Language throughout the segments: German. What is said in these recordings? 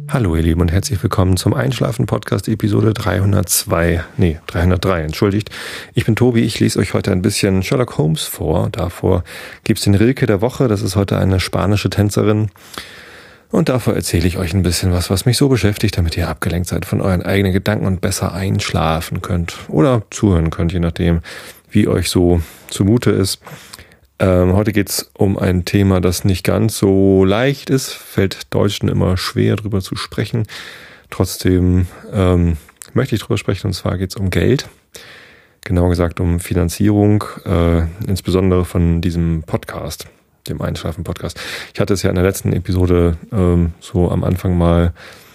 Hallo ihr Lieben und herzlich willkommen zum Einschlafen-Podcast Episode 303, entschuldigt. Ich bin Tobi, ich lese euch heute ein bisschen Sherlock Holmes vor. Davor gibt's den Rilke der Woche, das ist heute eine spanische Tänzerin. Und davor erzähle ich euch ein bisschen was mich so beschäftigt, damit ihr abgelenkt seid von euren eigenen Gedanken und besser einschlafen könnt. Oder zuhören könnt, je nachdem, wie euch so zumute ist. Heute geht's um ein Thema, das nicht ganz so leicht ist. Fällt Deutschen immer schwer, drüber zu sprechen. Trotzdem möchte ich drüber sprechen, und zwar geht's um Geld. Genauer gesagt um Finanzierung, insbesondere von diesem Podcast, dem Einschlafen-Podcast. Ich hatte es ja in der letzten Episode so am Anfang mal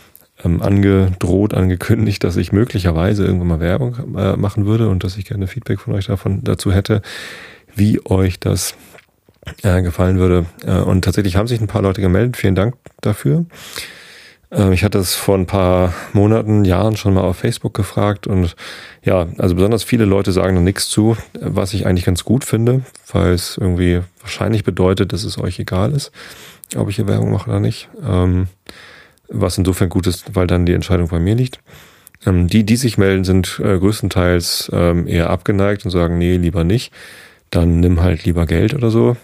angekündigt, dass ich möglicherweise irgendwann mal Werbung machen würde und dass ich gerne Feedback von euch dazu hätte, wie euch das gefallen würde. Und tatsächlich haben sich ein paar Leute gemeldet. Vielen Dank dafür. Ich hatte es vor ein paar Monaten, Jahren schon mal auf Facebook gefragt. Und ja, also besonders viele Leute sagen noch nichts zu, was ich eigentlich ganz gut finde, weil es irgendwie wahrscheinlich bedeutet, dass es euch egal ist, ob ich hier Werbung mache oder nicht. Was insofern gut ist, weil dann die Entscheidung bei mir liegt. Die sich melden, sind größtenteils eher abgeneigt und sagen, nee, lieber nicht. Dann nimm halt lieber Geld oder so.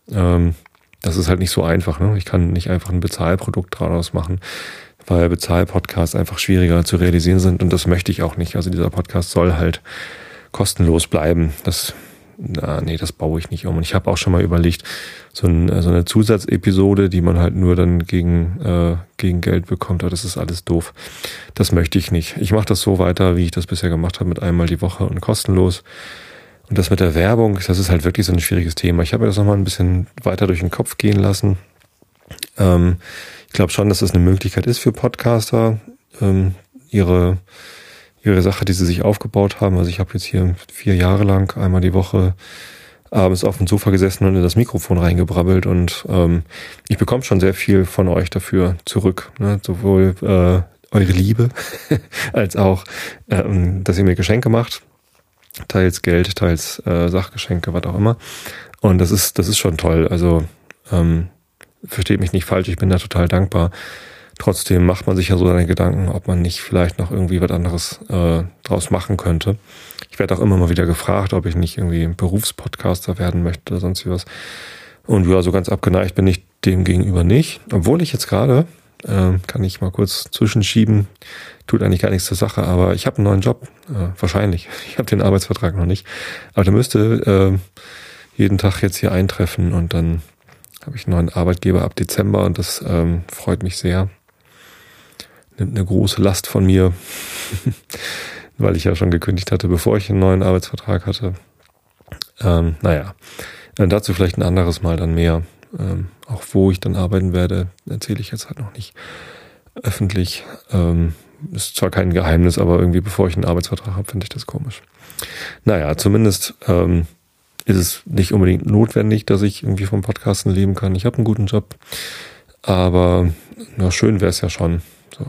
Das ist halt nicht so einfach, ne? Ich kann nicht einfach ein Bezahlprodukt daraus machen, weil Bezahlpodcasts einfach schwieriger zu realisieren sind und das möchte ich auch nicht. Also dieser Podcast soll halt kostenlos bleiben. Das baue ich nicht um. Und ich habe auch schon mal überlegt, so eine Zusatzepisode, die man halt nur dann gegen Geld bekommt, aber das ist alles doof. Das möchte ich nicht. Ich mache das so weiter, wie ich das bisher gemacht habe, mit einmal die Woche und kostenlos. Und das mit der Werbung, das ist halt wirklich so ein schwieriges Thema. Ich habe mir das nochmal ein bisschen weiter durch den Kopf gehen lassen. Ich glaube schon, dass das eine Möglichkeit ist für Podcaster, ihre Sache, die sie sich aufgebaut haben. Also ich habe jetzt hier 4 Jahre lang einmal die Woche abends auf dem Sofa gesessen und in das Mikrofon reingebrabbelt und ich bekomme schon sehr viel von euch dafür zurück. Ne? Sowohl eure Liebe als auch, dass ihr mir Geschenke macht. Teils Geld, teils Sachgeschenke, was auch immer. Und das ist schon toll. Also versteht mich nicht falsch, ich bin da total dankbar. Trotzdem macht man sich ja so seine Gedanken, ob man nicht vielleicht noch irgendwie was anderes draus machen könnte. Ich werde auch immer mal wieder gefragt, ob ich nicht irgendwie Berufspodcaster werden möchte oder sonst was. Und ja, so ganz abgeneigt bin ich dem gegenüber nicht. Obwohl ich jetzt gerade, kann ich mal kurz zwischenschieben, tut eigentlich gar nichts zur Sache, aber ich habe einen neuen Job, wahrscheinlich. Ich habe den Arbeitsvertrag noch nicht, aber der müsste jeden Tag jetzt hier eintreffen und dann habe ich einen neuen Arbeitgeber ab Dezember und das freut mich sehr. Nimmt eine große Last von mir, weil ich ja schon gekündigt hatte, bevor ich einen neuen Arbeitsvertrag hatte. Dazu vielleicht ein anderes Mal dann mehr. Auch wo ich dann arbeiten werde, erzähle ich jetzt halt noch nicht öffentlich. Ist zwar kein Geheimnis, aber irgendwie bevor ich einen Arbeitsvertrag habe, finde ich das komisch. Naja, zumindest ist es nicht unbedingt notwendig, dass ich irgendwie vom Podcasten leben kann. Ich habe einen guten Job, aber schön wäre es ja schon. So.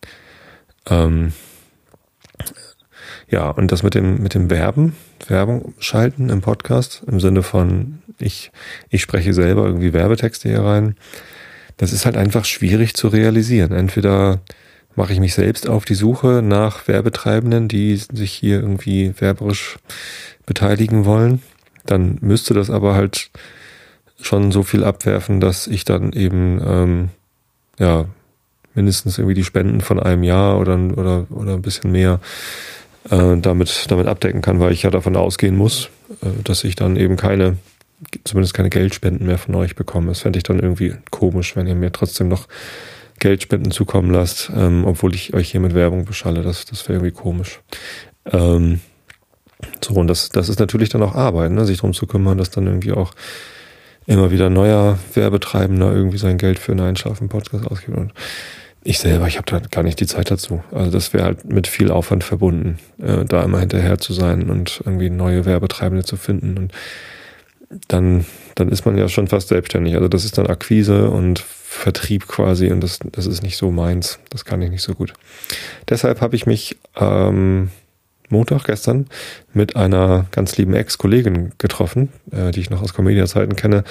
Ja, und das mit dem Werbung schalten im Podcast, im Sinne von ich spreche selber irgendwie Werbetexte hier rein, das ist halt einfach schwierig zu realisieren. Entweder mache ich mich selbst auf die Suche nach Werbetreibenden, die sich hier irgendwie werberisch beteiligen wollen, dann müsste das aber halt schon so viel abwerfen, dass ich dann eben mindestens irgendwie die Spenden von einem Jahr oder ein bisschen mehr damit abdecken kann, weil ich ja davon ausgehen muss, dass ich dann eben zumindest keine Geldspenden mehr von euch bekomme. Das fände ich dann irgendwie komisch, wenn ihr mir trotzdem noch Geldspenden zukommen lasst, obwohl ich euch hier mit Werbung beschalle. Das wäre irgendwie komisch. Und das ist natürlich dann auch Arbeit, ne? Sich darum zu kümmern, dass dann irgendwie auch immer wieder neuer Werbetreibender irgendwie sein Geld für einen Einschlafen-Podcast ausgibt. Und ich selber, ich habe da gar nicht die Zeit dazu. Also das wäre halt mit viel Aufwand verbunden, da immer hinterher zu sein und irgendwie neue Werbetreibende zu finden. Und dann ist man ja schon fast selbstständig. Also das ist dann Akquise und Vertrieb quasi und das ist nicht so meins. Das kann ich nicht so gut. Deshalb habe ich mich Montag, gestern, mit einer ganz lieben Ex-Kollegin getroffen, die ich noch aus Comedia-Zeiten kenne,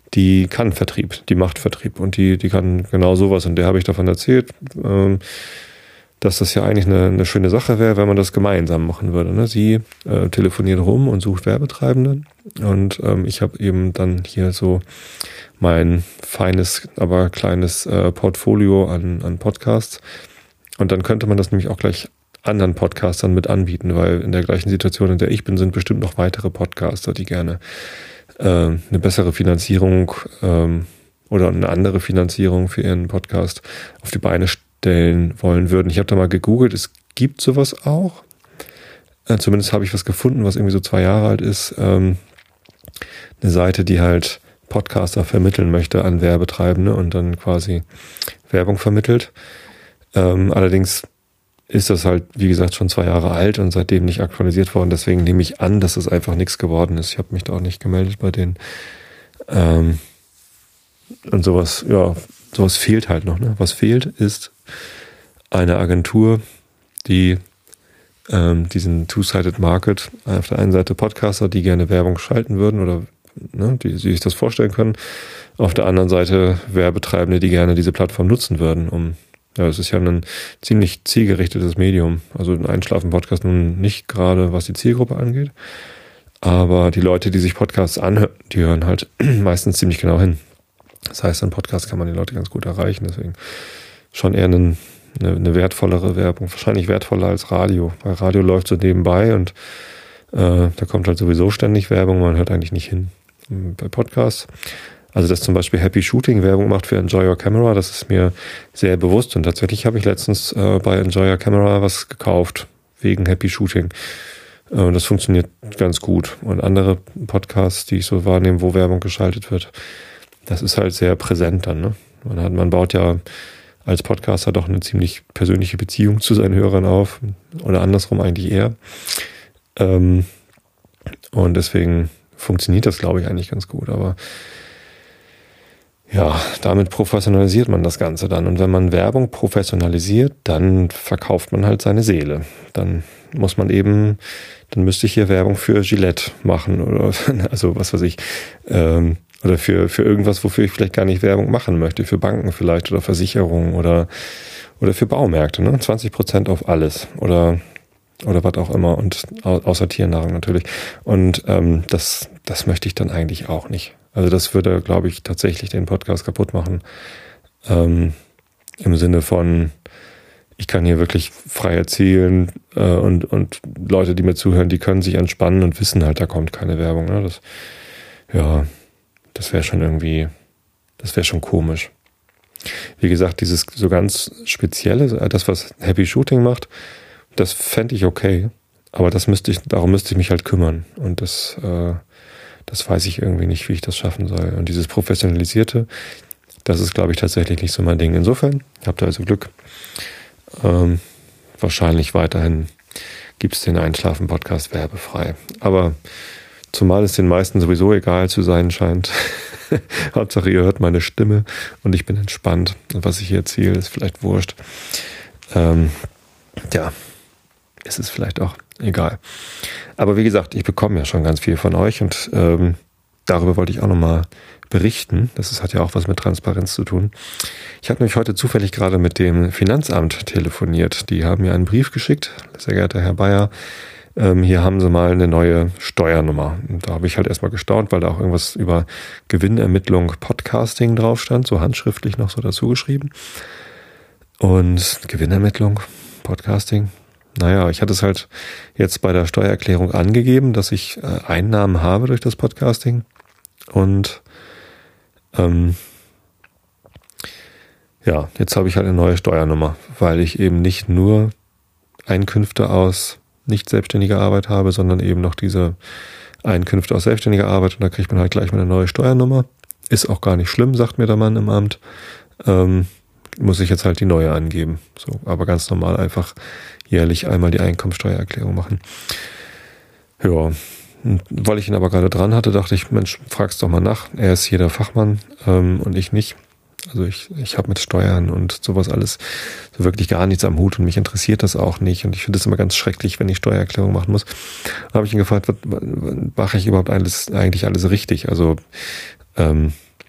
die kann Vertrieb, die macht Vertrieb und die kann genau sowas. Und der habe ich davon erzählt, dass das ja eigentlich eine schöne Sache wäre, wenn man das gemeinsam machen würde. Ne? Sie telefoniert rum und sucht Werbetreibende und ich habe eben dann hier so mein feines, aber kleines Portfolio an Podcasts. Und dann könnte man das nämlich auch gleich anderen Podcastern mit anbieten, weil in der gleichen Situation, in der ich bin, sind bestimmt noch weitere Podcaster, die gerne eine bessere Finanzierung oder eine andere Finanzierung für ihren Podcast auf die Beine stellen wollen würden. Ich habe da mal gegoogelt, es gibt sowas auch. Zumindest habe ich was gefunden, was irgendwie so 2 Jahre alt ist. Eine Seite, die halt Podcaster vermitteln möchte an Werbetreibende und dann quasi Werbung vermittelt. Allerdings ist das halt, wie gesagt, schon 2 Jahre alt und seitdem nicht aktualisiert worden. Deswegen nehme ich an, dass es einfach nichts geworden ist. Ich habe mich da auch nicht gemeldet bei denen. Und sowas fehlt halt noch. Ne? Was fehlt, ist eine Agentur, die diesen Two-Sided Market, auf der einen Seite Podcaster, die gerne Werbung schalten würden oder die sich das vorstellen können, auf der anderen Seite Werbetreibende, die gerne diese Plattform nutzen würden, es ist ja ein ziemlich zielgerichtetes Medium. Also ein Einschlafen-Podcast nun nicht gerade, was die Zielgruppe angeht. Aber die Leute, die sich Podcasts anhören, die hören halt meistens ziemlich genau hin. Das heißt, ein Podcast kann man die Leute ganz gut erreichen. Deswegen schon eher eine wertvollere Werbung. Wahrscheinlich wertvoller als Radio. Weil Radio läuft so nebenbei und da kommt halt sowieso ständig Werbung. Man hört eigentlich nicht hin. Bei Podcasts. Also dass zum Beispiel Happy Shooting Werbung macht für Enjoy Your Camera, das ist mir sehr bewusst. Und tatsächlich habe ich letztens bei Enjoy Your Camera was gekauft, wegen Happy Shooting. Das funktioniert ganz gut. Und andere Podcasts, die ich so wahrnehme, wo Werbung geschaltet wird, das ist halt sehr präsent dann. Ne? Man baut ja als Podcaster doch eine ziemlich persönliche Beziehung zu seinen Hörern auf. Oder andersrum eigentlich eher. Und deswegen funktioniert das, glaube ich, eigentlich ganz gut. Aber ja, damit professionalisiert man das Ganze dann. Und wenn man Werbung professionalisiert, dann verkauft man halt seine Seele. Dann müsste ich hier Werbung für Gillette machen oder also was weiß ich, oder für irgendwas, wofür ich vielleicht gar nicht Werbung machen möchte, für Banken vielleicht oder Versicherungen oder für Baumärkte, ne? 20% auf alles oder was auch immer und außer Tiernahrung natürlich. Und das möchte ich dann eigentlich auch nicht. Also das würde, glaube ich, tatsächlich den Podcast kaputt machen. Im Sinne von, ich kann hier wirklich frei erzählen und Leute, die mir zuhören, die können sich entspannen und wissen halt, da kommt keine Werbung. Ne? Das wäre schon komisch. Wie gesagt, dieses so ganz Spezielle, das, was Happy Shooting macht, das fände ich okay. Aber darum müsste ich mich halt kümmern. Und das weiß ich irgendwie nicht, wie ich das schaffen soll. Und dieses Professionalisierte, das ist, glaube ich, tatsächlich nicht so mein Ding. Insofern, habt ihr also Glück. Wahrscheinlich weiterhin gibt es den Einschlafen-Podcast werbefrei. Aber zumal es den meisten sowieso egal zu sein scheint. Hauptsache, ihr hört meine Stimme und ich bin entspannt. Und was ich hier erzähle, ist vielleicht wurscht. Es ist vielleicht auch egal. Aber wie gesagt, ich bekomme ja schon ganz viel von euch und darüber wollte ich auch nochmal berichten. Das hat ja auch was mit Transparenz zu tun. Ich habe nämlich heute zufällig gerade mit dem Finanzamt telefoniert. Die haben mir einen Brief geschickt. Sehr geehrter Herr Bayer, hier haben Sie mal eine neue Steuernummer. Und da habe ich halt erstmal gestaunt, weil da auch irgendwas über Gewinnermittlung Podcasting drauf stand, so handschriftlich noch so dazu geschrieben. Und Gewinnermittlung Podcasting. Naja, ich hatte es halt jetzt bei der Steuererklärung angegeben, dass ich Einnahmen habe durch das Podcasting. Und jetzt habe ich halt eine neue Steuernummer, weil ich eben nicht nur Einkünfte aus nicht selbstständiger Arbeit habe, sondern eben noch diese Einkünfte aus selbstständiger Arbeit. Und da kriegt man halt gleich mal eine neue Steuernummer. Ist auch gar nicht schlimm, sagt mir der Mann im Amt. Muss ich jetzt halt die neue angeben. So, aber ganz normal einfach jährlich einmal die Einkommensteuererklärung machen. Ja, und weil ich ihn aber gerade dran hatte, dachte ich, Mensch, frag's doch mal nach. Er ist hier der Fachmann und ich nicht. Also ich habe mit Steuern und sowas alles so wirklich gar nichts am Hut und mich interessiert das auch nicht. Und ich finde es immer ganz schrecklich, wenn ich Steuererklärung machen muss. Da habe ich ihn gefragt, mache ich überhaupt eigentlich alles richtig? Also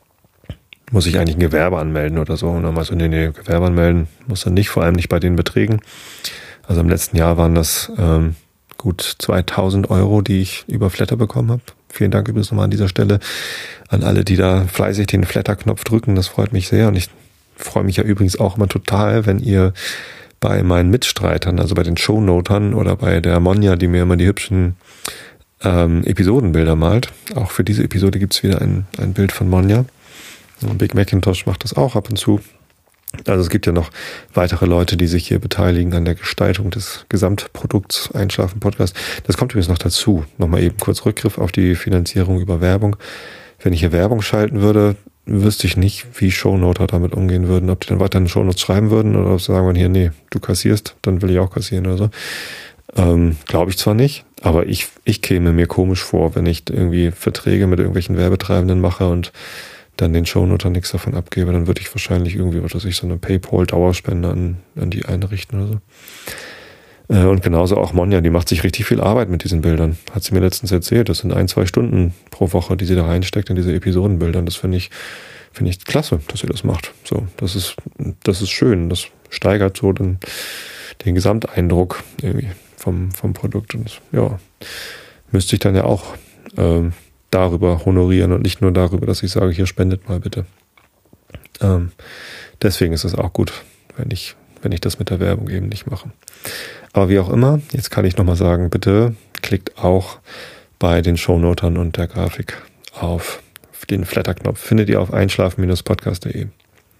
muss ich eigentlich ein Gewerbe anmelden oder so. Und dann meinst du, nee, Gewerbe anmelden muss dann nicht, vor allem nicht bei den Beträgen. Also im letzten Jahr waren das gut 2.000 Euro, die ich über Flattr bekommen habe. Vielen Dank übrigens nochmal an dieser Stelle an alle, die da fleißig den Flattr-Knopf drücken. Das freut mich sehr. Und ich freue mich ja übrigens auch immer total, wenn ihr bei meinen Mitstreitern, also bei den Shownotern oder bei der Monja, die mir immer die hübschen Episodenbilder malt. Auch für diese Episode gibt's wieder ein Bild von Monja. Und Big Macintosh macht das auch ab und zu. Also es gibt ja noch weitere Leute, die sich hier beteiligen an der Gestaltung des Gesamtprodukts Einschlafen Podcast. Das kommt übrigens noch dazu. Nochmal eben kurz Rückgriff auf die Finanzierung über Werbung. Wenn ich hier Werbung schalten würde, wüsste ich nicht, wie Shownoter damit umgehen würden. Ob die dann weiterhin Shownotes schreiben würden oder ob sie sagen würden, hier, nee, du kassierst, dann will ich auch kassieren oder so. Glaube ich zwar nicht, aber ich käme mir komisch vor, wenn ich irgendwie Verträge mit irgendwelchen Werbetreibenden mache und dann den Shownoter nichts davon abgebe, dann würde ich wahrscheinlich irgendwie, was weiß ich, so eine PayPal-Dauerspende an die einrichten oder so. Und genauso auch Monja, die macht sich richtig viel Arbeit mit diesen Bildern. Hat sie mir letztens erzählt, das sind 1-2 Stunden pro Woche, die sie da reinsteckt in diese Episodenbilder. Das finde ich klasse, dass sie das macht. So, das ist schön. Das steigert so den Gesamteindruck irgendwie vom Produkt. Und ja, müsste ich dann ja auch darüber honorieren und nicht nur darüber, dass ich sage, hier spendet mal bitte. Deswegen ist es auch gut, wenn ich das mit der Werbung eben nicht mache. Aber wie auch immer, jetzt kann ich nochmal sagen, bitte klickt auch bei den Shownotern und der Grafik auf den Flattr-Knopf. Findet ihr auf einschlafen-podcast.de.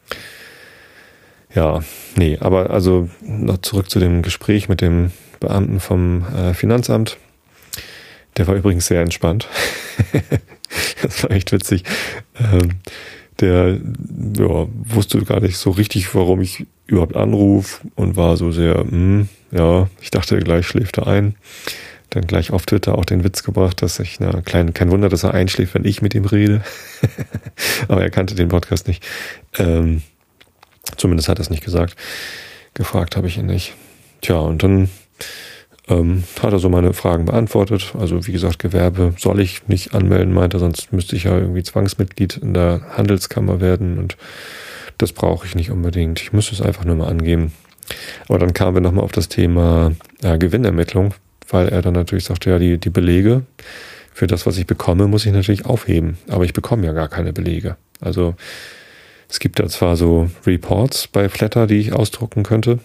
Ja, nee, aber also noch zurück zu dem Gespräch mit dem Beamten vom Finanzamt. Der war übrigens sehr entspannt. Das war echt witzig. Der wusste gar nicht so richtig, warum ich überhaupt anrufe und war so sehr, ich dachte, gleich schläft er ein. Dann gleich auf Twitter auch den Witz gebracht, dass ich, kein Wunder, dass er einschläft, wenn ich mit ihm rede. Aber er kannte den Podcast nicht. Zumindest hat er es nicht gesagt. Gefragt habe ich ihn nicht. Tja, und dann hat er so meine Fragen beantwortet. Also wie gesagt, Gewerbe soll ich nicht anmelden, meinte, sonst müsste ich ja irgendwie Zwangsmitglied in der Handelskammer werden und das brauche ich nicht unbedingt. Ich müsste es einfach nur mal angeben. Aber dann kamen wir nochmal auf das Thema Gewinnermittlung, weil er dann natürlich sagte, ja, die Belege für das, was ich bekomme, muss ich natürlich aufheben. Aber ich bekomme ja gar keine Belege. Also es gibt da zwar so Reports bei Flattr, die ich ausdrucken könnte,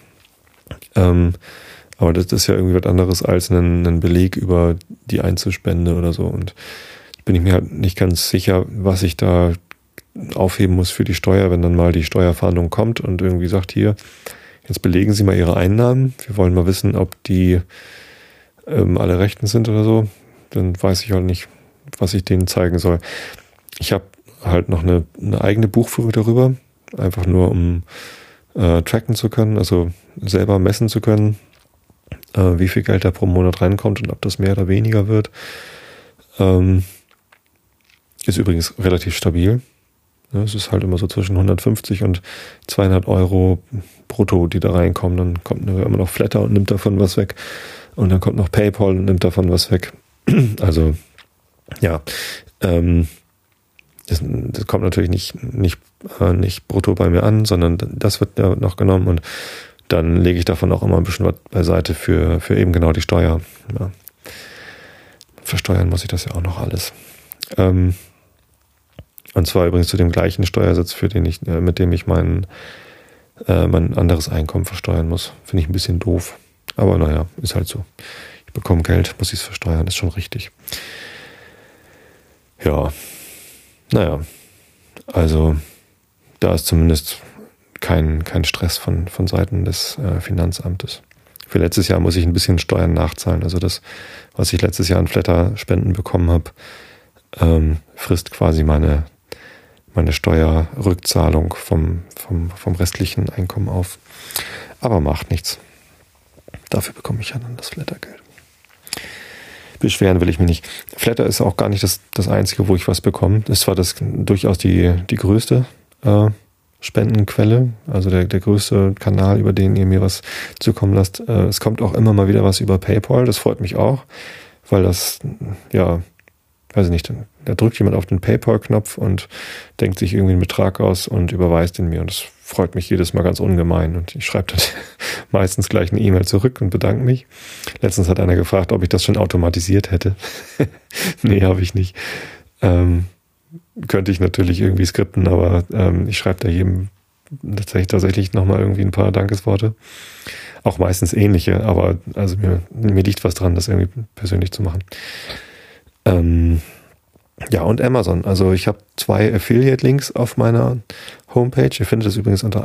aber das ist ja irgendwie was anderes als ein Beleg über die Einzelspende oder so. Und bin ich mir halt nicht ganz sicher, was ich da aufheben muss für die Steuer, wenn dann mal die Steuerfahndung kommt und irgendwie sagt, hier, jetzt belegen Sie mal Ihre Einnahmen. Wir wollen mal wissen, ob die alle rechtens sind oder so. Dann weiß ich halt nicht, was ich denen zeigen soll. Ich habe halt noch eine eigene Buchführung darüber, einfach nur um tracken zu können, also selber messen zu können, wie viel Geld da pro Monat reinkommt und ob das mehr oder weniger wird. Ist übrigens relativ stabil. Ja, es ist halt immer so zwischen 150 und 200 Euro brutto, die da reinkommen. Dann kommt immer noch Flattr und nimmt davon was weg. Und dann kommt noch PayPal und nimmt davon was weg. Also, ja, das kommt natürlich nicht brutto bei mir an, sondern das wird ja noch genommen und dann lege ich davon auch immer ein bisschen was beiseite für eben genau die Steuer. Ja. Versteuern muss ich das ja auch noch alles. Und zwar übrigens zu dem gleichen Steuersatz, mit dem ich mein anderes Einkommen versteuern muss. Finde ich ein bisschen doof. Aber naja, ist halt so. Ich bekomme Geld, muss ich es versteuern, ist schon richtig. Ja, naja, also da ist zumindest kein Stress von Seiten des Finanzamtes. Für letztes Jahr muss ich ein bisschen Steuern nachzahlen. Also das, was ich letztes Jahr an Flattr-Spenden bekommen habe, frisst quasi meine Steuerrückzahlung vom restlichen Einkommen auf. Aber macht nichts. Dafür bekomme ich ja dann das Flattr-Geld. Beschweren will ich mich nicht. Flattr ist auch gar nicht das Einzige, wo ich was bekomme. Das ist zwar durchaus die größte Spendenquelle, also der größte Kanal, über den ihr mir was zukommen lasst. Es kommt auch immer mal wieder was über PayPal. Das freut mich auch, weil das, ja, weiß ich nicht, da drückt jemand auf den PayPal-Knopf und denkt sich irgendwie einen Betrag aus und überweist ihn mir. Und das freut mich jedes Mal ganz ungemein. Und ich schreibe dann meistens gleich eine E-Mail zurück und bedanke mich. Letztens hat einer gefragt, ob ich das schon automatisiert hätte. Nee, habe ich nicht. Könnte ich natürlich irgendwie skripten, aber ich schreibe da jedem tatsächlich nochmal irgendwie ein paar Dankesworte. Auch meistens ähnliche, aber also mir liegt was dran, das irgendwie persönlich zu machen. Ja, und Amazon. Also ich habe 2 Affiliate-Links auf meiner Homepage. Ihr findet es übrigens unter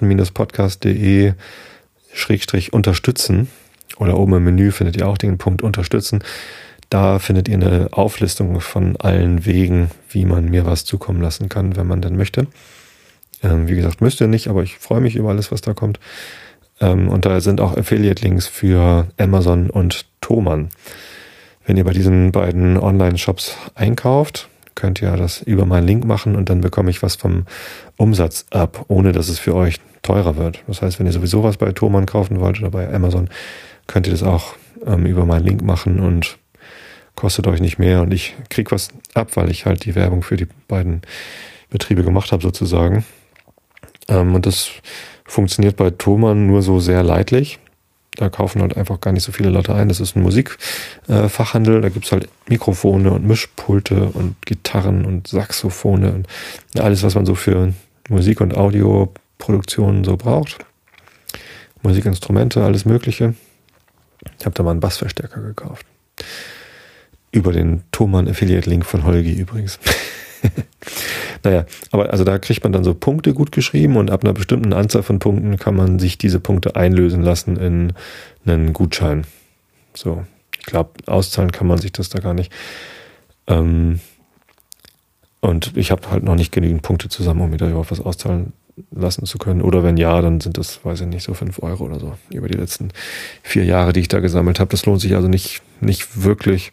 einschlafen-podcast.de/unterstützen. Oder oben im Menü findet ihr auch den Punkt Unterstützen. Da findet ihr eine Auflistung von allen Wegen, wie man mir was zukommen lassen kann, wenn man denn möchte. Wie gesagt, müsst ihr nicht, aber ich freue mich über alles, was da kommt. Und da sind auch Affiliate-Links für Amazon und Thomann. Wenn ihr bei diesen beiden Online-Shops einkauft, könnt ihr das über meinen Link machen und dann bekomme ich was vom Umsatz ab, ohne dass es für euch teurer wird. Das heißt, wenn ihr sowieso was bei Thomann kaufen wollt oder bei Amazon, könnt ihr das auch über meinen Link machen und kostet euch nicht mehr. Und ich kriege was ab, weil ich halt die Werbung für die beiden Betriebe gemacht habe sozusagen. Und das funktioniert bei Thomann nur so sehr leidlich. Da kaufen halt einfach gar nicht so viele Leute ein. Das ist ein Musikfachhandel. Da gibt's halt Mikrofone und Mischpulte und Gitarren und Saxophone und alles, was man so für Musik- und Audioproduktionen so braucht. Musikinstrumente, alles Mögliche. Ich habe da mal einen Bassverstärker gekauft. Über den Thomann Affiliate-Link von Holgi übrigens. Naja, aber also da kriegt man dann so Punkte gut geschrieben und ab einer bestimmten Anzahl von Punkten kann man sich diese Punkte einlösen lassen in einen Gutschein. So, ich glaube, auszahlen kann man sich das da gar nicht. Und ich habe halt noch nicht genügend Punkte zusammen, um mir da überhaupt was auszahlen lassen zu können. Oder wenn ja, dann sind das, weiß ich nicht, so 5 Euro oder so über die letzten 4 Jahre, die ich da gesammelt habe. Das lohnt sich also nicht wirklich.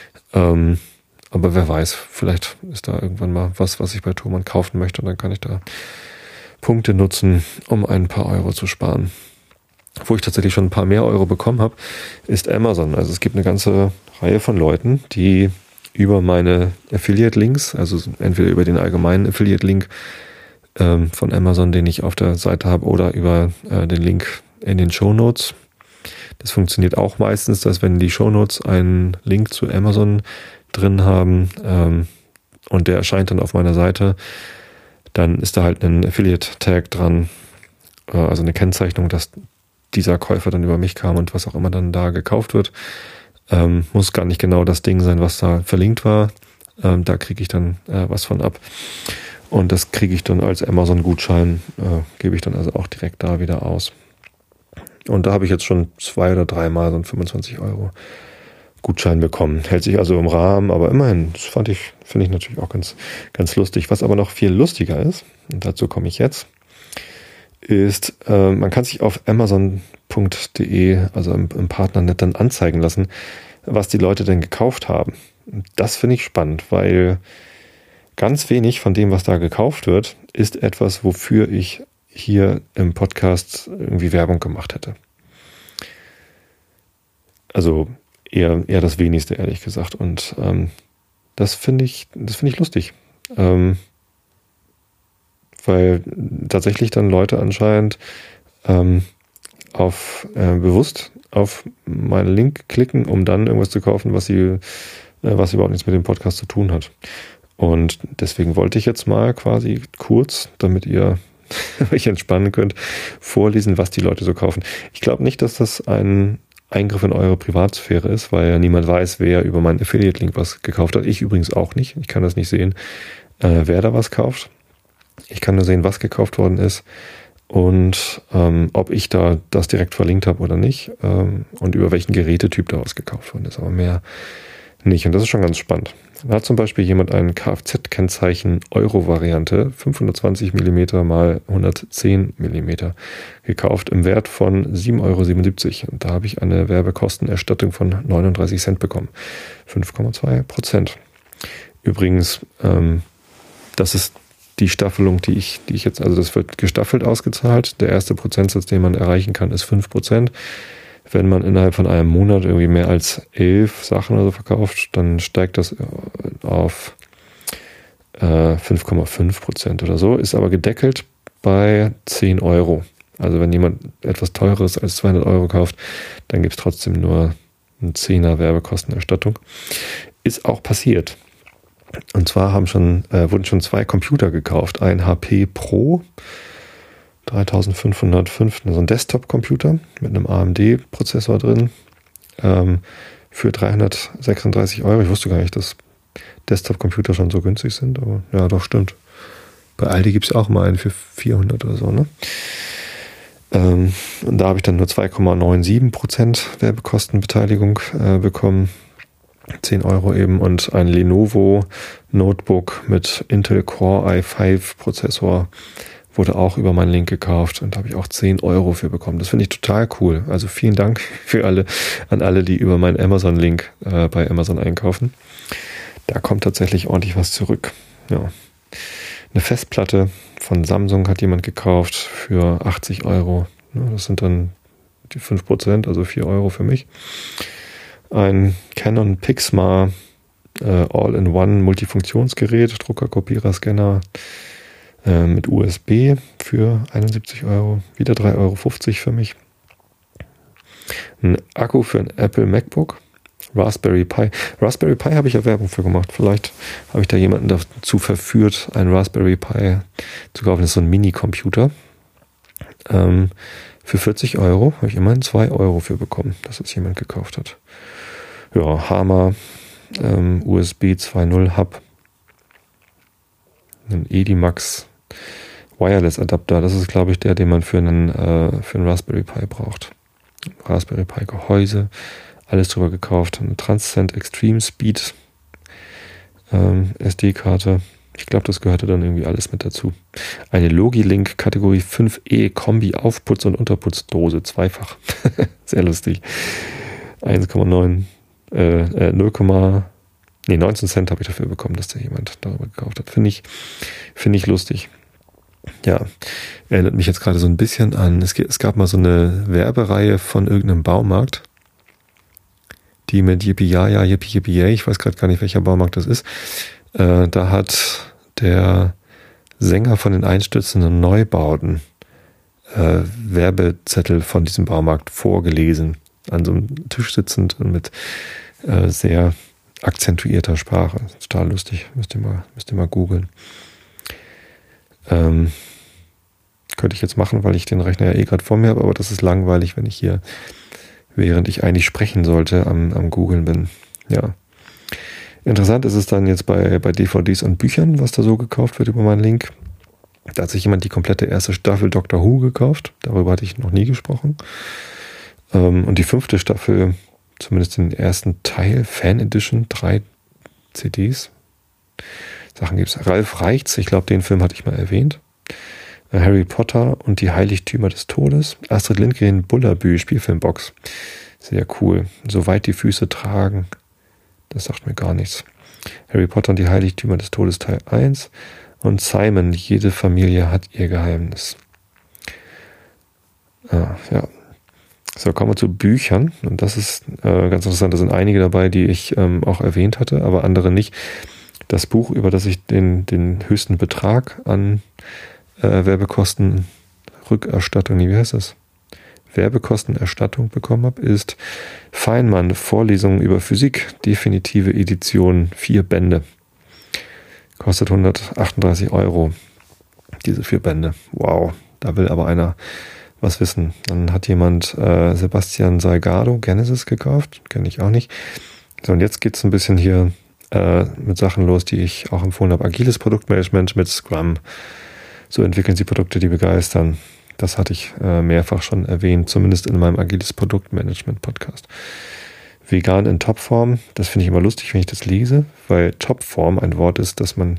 Aber wer weiß, vielleicht ist da irgendwann mal was ich bei Thomann kaufen möchte und dann kann ich da Punkte nutzen, um ein paar Euro zu sparen. Wo ich tatsächlich schon ein paar mehr Euro bekommen habe, ist Amazon. Also es gibt eine ganze Reihe von Leuten, die über meine Affiliate-Links, also entweder über den allgemeinen Affiliate-Link von Amazon, den ich auf der Seite habe, oder über den Link in den Shownotes. Das funktioniert auch meistens, dass wenn die Shownotes einen Link zu Amazon drin haben und der erscheint dann auf meiner Seite, dann ist da halt ein Affiliate-Tag dran, also eine Kennzeichnung, dass dieser Käufer dann über mich kam und was auch immer dann da gekauft wird. Muss gar nicht genau das Ding sein, was da verlinkt war. Da kriege ich dann was von ab. Und das kriege ich dann als Amazon-Gutschein, gebe ich dann also auch direkt da wieder aus. Und da habe ich jetzt schon 2 oder 3 Mal so einen 25 Euro Gutschein bekommen. Hält sich also im Rahmen, aber immerhin, das finde ich natürlich auch ganz, ganz lustig. Was aber noch viel lustiger ist, und dazu komme ich jetzt, ist, man kann sich auf amazon.de, also im Partnernet, dann anzeigen lassen, was die Leute denn gekauft haben. Das finde ich spannend, weil ganz wenig von dem, was da gekauft wird, ist etwas, wofür ich hier im Podcast irgendwie Werbung gemacht hätte. Also eher das Wenigste, ehrlich gesagt. Und das finde ich lustig. Weil tatsächlich dann Leute anscheinend bewusst auf meinen Link klicken, um dann irgendwas zu kaufen, was überhaupt nichts mit dem Podcast zu tun hat. Und deswegen wollte ich jetzt mal quasi kurz, damit ihr euch entspannen könnt, vorlesen, was die Leute so kaufen. Ich glaube nicht, dass das ein Eingriff in eure Privatsphäre ist, weil ja niemand weiß, wer über meinen Affiliate-Link was gekauft hat. Ich übrigens auch nicht. Ich kann das nicht sehen, wer da was kauft. Ich kann nur sehen, was gekauft worden ist und ob ich da das direkt verlinkt habe oder nicht und über welchen Gerätetyp da was gekauft worden ist, aber mehr nicht. Und das ist schon ganz spannend. Da hat zum Beispiel jemand ein Kfz-Kennzeichen Euro-Variante 520 mm mal 110 mm gekauft im Wert von 7,77 €. Und da habe ich eine Werbekostenerstattung von 39 Cent bekommen. 5,2%. Übrigens, das ist die Staffelung, die ich jetzt, also das wird gestaffelt ausgezahlt. Der erste Prozentsatz, den man erreichen kann, ist 5%. Wenn man innerhalb von einem Monat irgendwie mehr als 11 Sachen oder so verkauft, dann steigt das auf 5,5% oder so, ist aber gedeckelt bei 10 Euro. Also wenn jemand etwas Teureres als 200 Euro kauft, dann gibt es trotzdem nur ein 10er Werbekostenerstattung. Ist auch passiert. Und zwar wurden schon 2 Computer gekauft. Ein HP Pro 3505, so ein Desktop-Computer mit einem AMD-Prozessor drin, für 336 Euro. Ich wusste gar nicht, dass Desktop-Computer schon so günstig sind, aber ja, doch, stimmt. Bei Aldi gibt es auch mal einen für 400 oder so, ne? Und da habe ich dann nur 2,97% Werbekostenbeteiligung bekommen. 10 Euro eben, und ein Lenovo Notebook mit Intel Core i5 Prozessor wurde auch über meinen Link gekauft, und da habe ich auch 10 Euro für bekommen. Das finde ich total cool. Also vielen Dank an alle, die über meinen Amazon-Link bei Amazon einkaufen. Da kommt tatsächlich ordentlich was zurück. Ja. Eine Festplatte von Samsung hat jemand gekauft für 80 Euro. Das sind dann die 5%, also 4 Euro für mich. Ein Canon Pixma All-in-One Multifunktionsgerät, Drucker, Kopierer, Scanner mit USB für 71 Euro. Wieder 3,50 Euro für mich. Ein Akku für ein Apple MacBook. Raspberry Pi. Raspberry Pi habe ich ja Werbung für gemacht. Vielleicht habe ich da jemanden dazu verführt, einen Raspberry Pi zu kaufen. Das ist so ein Mini-Computer. Für 40 Euro habe ich immerhin 2 Euro für bekommen, dass es jemand gekauft hat. Ja, Hama, USB 2.0 Hub, ein Edimax Wireless Adapter. Das ist, glaube ich, der, den man für einen Raspberry Pi braucht. Raspberry Pi Gehäuse, alles drüber gekauft. Eine Transcend Extreme Speed SD-Karte. Ich glaube, das gehörte dann irgendwie alles mit dazu. Eine Logilink Kategorie 5E Kombi Aufputz- und Unterputzdose, zweifach. Sehr lustig. 19 Cent habe ich dafür bekommen, dass da jemand darüber gekauft hat. Finde ich lustig. Ja, erinnert mich jetzt gerade so ein bisschen an, es gab mal so eine Werbereihe von irgendeinem Baumarkt, die mit Yippie Yaya, Yippie Yippie Yay, ich weiß gerade gar nicht, welcher Baumarkt das ist. Da hat der Sänger von den einstürzenden Neubauten Werbezettel von diesem Baumarkt vorgelesen, an so einem Tisch sitzend und mit sehr akzentuierter Sprache. Total lustig, müsst ihr mal googeln. Könnte ich jetzt machen, weil ich den Rechner ja gerade vor mir habe, aber das ist langweilig, wenn ich hier, während ich eigentlich sprechen sollte, am Googeln bin. Ja. Interessant ist es dann jetzt bei DVDs und Büchern, was da so gekauft wird über meinen Link. Da hat sich jemand die komplette erste Staffel Doctor Who gekauft. Darüber hatte ich noch nie gesprochen. Und die 5. Staffel, zumindest den ersten Teil, Fan Edition, 3 CDs. Sachen gibt's. Ralf Reichts, ich glaube, den Film hatte ich mal erwähnt. Harry Potter und die Heiligtümer des Todes. Astrid Lindgren, Bullabü, Spielfilmbox. Sehr cool. Soweit die Füße tragen. Das sagt mir gar nichts. Harry Potter und die Heiligtümer des Todes Teil 1. Und Simon, jede Familie hat ihr Geheimnis. Ja. So, kommen wir zu Büchern. Und das ist ganz interessant. Da sind einige dabei, die ich auch erwähnt hatte, aber andere nicht. Das Buch, über das ich den höchsten Betrag an Werbekostenerstattung bekommen habe, ist Feinmann, Vorlesungen über Physik, definitive Edition, 4 Bände. Kostet 138 Euro, diese 4 Bände. Wow, da will aber einer was wissen. Dann hat jemand Sebastian Salgado, Genesis, gekauft, kenne ich auch nicht. So, und jetzt geht's ein bisschen hier mit Sachen los, die ich auch empfohlen habe. Agiles Produktmanagement mit Scrum. So entwickeln Sie Produkte, die begeistern. Das hatte ich mehrfach schon erwähnt, zumindest in meinem Agiles Produktmanagement Podcast. Vegan in Topform, das finde ich immer lustig, wenn ich das lese, weil Topform ein Wort ist, das man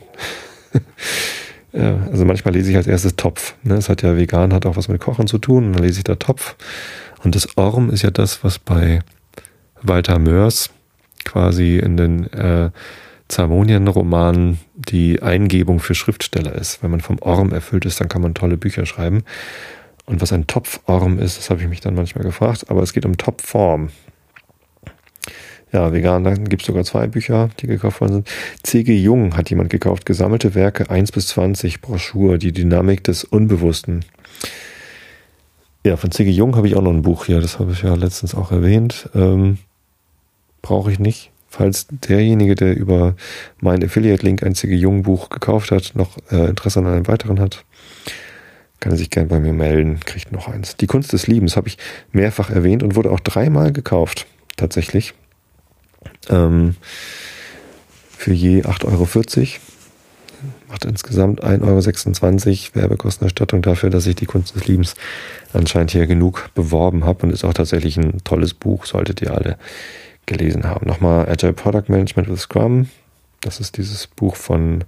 also manchmal lese ich als erstes Topf. Ne? Es hat ja vegan, hat auch was mit Kochen zu tun, und dann lese ich da Topf. Und das Orm ist ja das, was bei Walter Mörs quasi in den Zamonien-Romanen die Eingebung für Schriftsteller ist. Wenn man vom Orm erfüllt ist, dann kann man tolle Bücher schreiben. Und was ein Topform ist, das habe ich mich dann manchmal gefragt, aber es geht um Topform. Ja, vegan, dann gibt es sogar 2 Bücher, die gekauft worden sind. C.G. Jung hat jemand gekauft. Gesammelte Werke 1-20, Broschüre, die Dynamik des Unbewussten. Ja, von C.G. Jung habe ich auch noch ein Buch hier. Das habe ich ja letztens auch erwähnt. Brauche ich nicht. Falls derjenige, der über meinen Affiliate-Link ein C.G. Jung Buch gekauft hat, noch Interesse an einem weiteren hat, kann er sich gerne bei mir melden, kriegt noch eins. Die Kunst des Liebens habe ich mehrfach erwähnt und wurde auch 3-mal gekauft, tatsächlich. Für je 8,40 €. Macht insgesamt 1,26 € Werbekostenerstattung dafür, dass ich die Kunst des Liebens anscheinend hier genug beworben habe, und ist auch tatsächlich ein tolles Buch, solltet ihr alle gelesen haben. Nochmal Agile Product Management with Scrum. Das ist dieses Buch von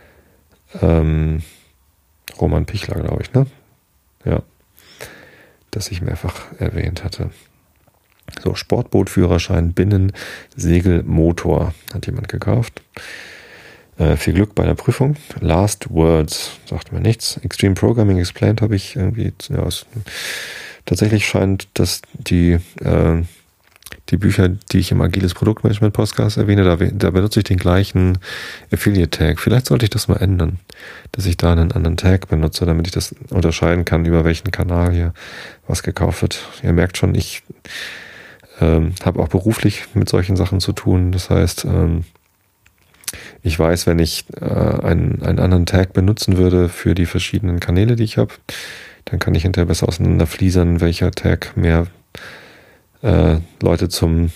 Roman Pichler, glaube ich, ne? Ja. Das ich mehrfach erwähnt hatte. So, Sportbootführerschein, Binnensegelmotor hat jemand gekauft. Viel Glück bei der Prüfung. Last Words, sagt mir nichts. Extreme Programming Explained habe ich irgendwie, ja, tatsächlich scheint, dass die Bücher, die ich im Agiles Produktmanagement Podcast erwähne, da benutze ich den gleichen Affiliate-Tag. Vielleicht sollte ich das mal ändern, dass ich da einen anderen Tag benutze, damit ich das unterscheiden kann, über welchen Kanal hier was gekauft wird. Ihr merkt schon, ich habe auch beruflich mit solchen Sachen zu tun. Das heißt, ich weiß, wenn ich einen anderen Tag benutzen würde für die verschiedenen Kanäle, die ich habe, dann kann ich hinterher besser auseinanderfliesern, welcher Tag mehr Leute zum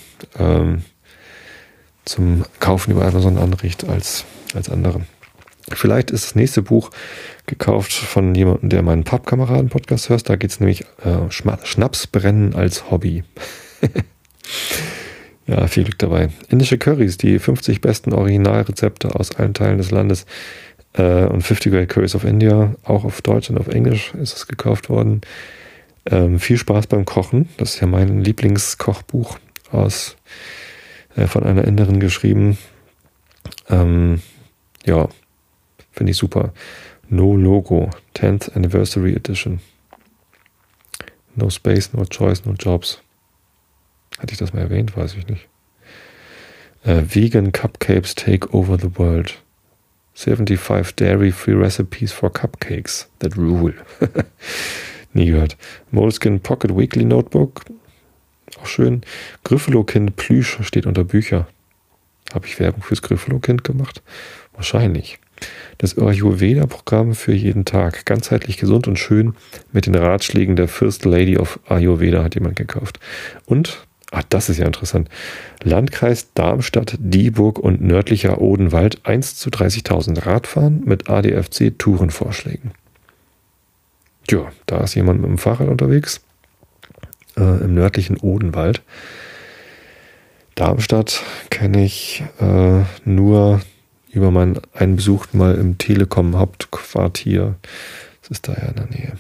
Kaufen über Amazon anregt als andere. Vielleicht ist das nächste Buch gekauft von jemandem, der meinen Pappkameraden-Podcast hört. Da geht es nämlich Schnapsbrennen als Hobby. Ja, viel Glück dabei. Indische Currys, die 50 besten Originalrezepte aus allen Teilen des Landes und 50 Great Curries of India, auch auf Deutsch und auf Englisch ist es gekauft worden. Viel Spaß beim Kochen. Das ist ja mein Lieblingskochbuch von einer Inderin geschrieben. Ja, finde ich super. No Logo, 10th Anniversary Edition. No Space, No Choice, No Jobs. Hatte ich das mal erwähnt? Weiß ich nicht. Vegan Cupcakes Take Over the World. 75 Dairy-Free Recipes for Cupcakes that rule. Nie gehört. Moleskine Pocket Weekly Notebook. Auch schön. Gryffalo-Kind Plüsch steht unter Bücher. Habe ich Werbung fürs Gryffalo-Kind gemacht? Wahrscheinlich. Das Ayurveda-Programm für jeden Tag. Ganzheitlich gesund und schön mit den Ratschlägen der First Lady of Ayurveda hat jemand gekauft. Und, das ist ja interessant. Landkreis Darmstadt, Dieburg und nördlicher Odenwald 1:30.000 Radfahren mit ADFC-Tourenvorschlägen. Ja, da ist jemand mit dem Fahrrad unterwegs. Im nördlichen Odenwald. Darmstadt kenne ich nur über meinen einen Besuch mal im Telekom Hauptquartier. Das ist da ja in der Nähe.